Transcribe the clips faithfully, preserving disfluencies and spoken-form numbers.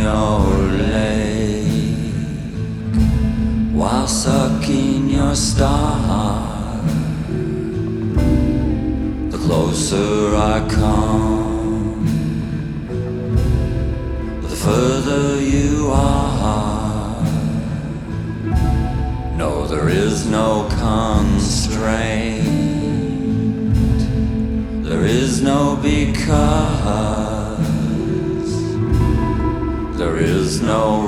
your lake while sucking your star. The closer I come, the further you are. No, there is no constraint, there is no because, there is no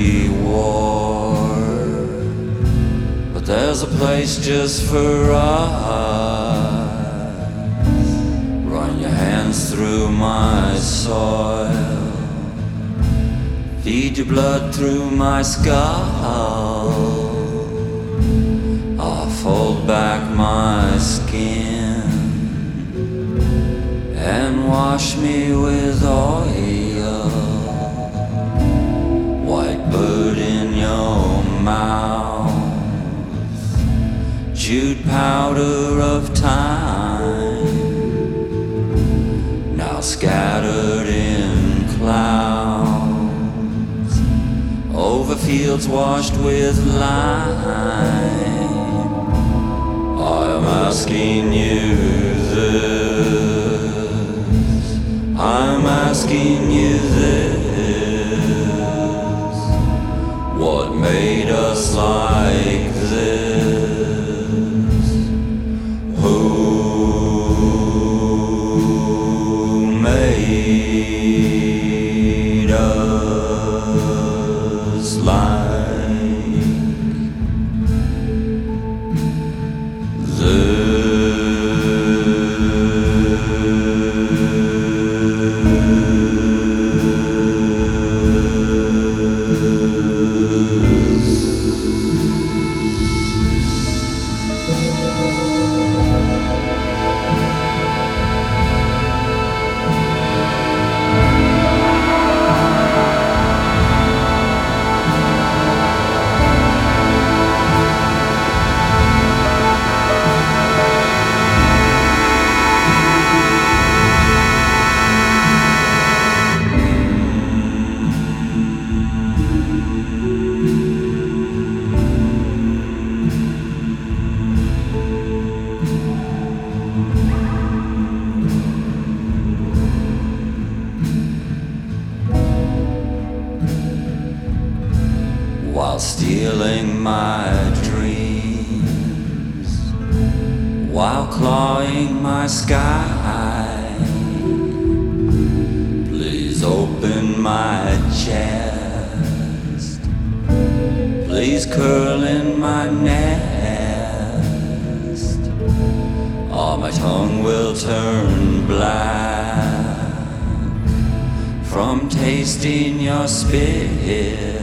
reward, but there's a place just for us. Run your hands through my soil, feed your blood through my skull. I'll fold back my skin and wash me with oil. White bird in your mouth, chewed powder of time, now scattered in clouds, over fields washed with lime. I'm asking you this, I'm asking you this. What made us like this? Who made us like this? While stealing my dreams, while clawing my sky, please open my chest, please curl in my nest, or my tongue will turn black from tasting your spit,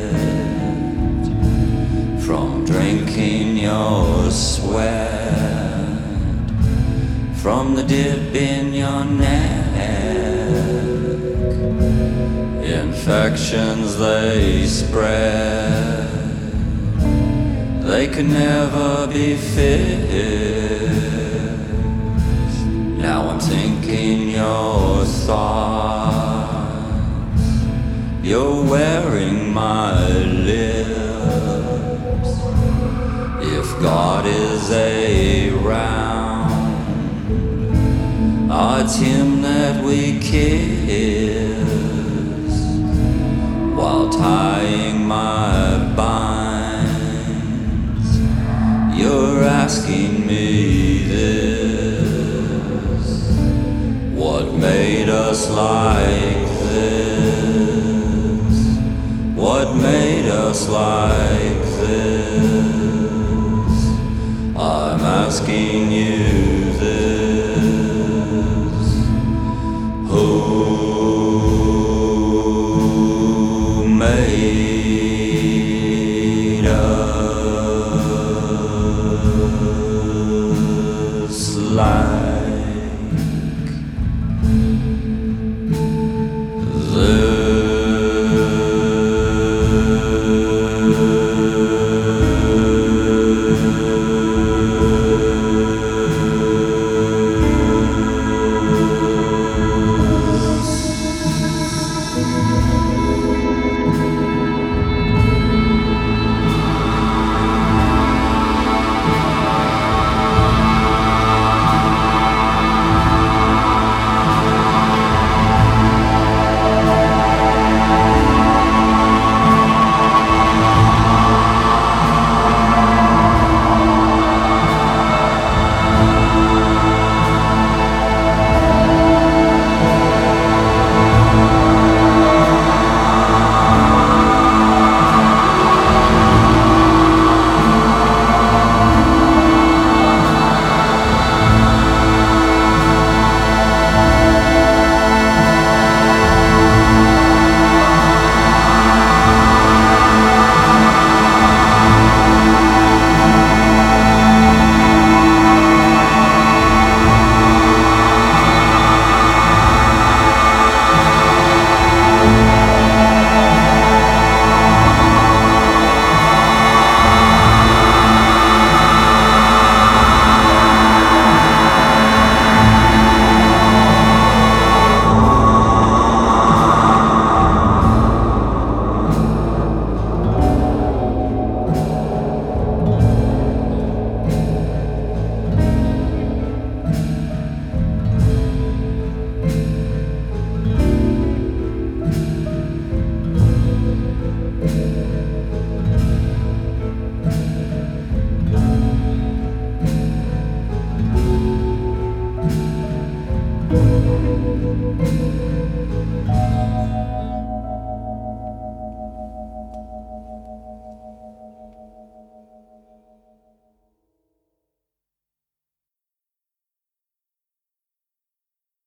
from drinking your sweat, from the dip in your neck. Infections they spread, they can never be fixed. Now I'm thinking your thoughts, you're wearing my lips. If God is around, oh, it's Him that we kiss. While tying my binds, you're asking me this: what made us like this? What made us like this?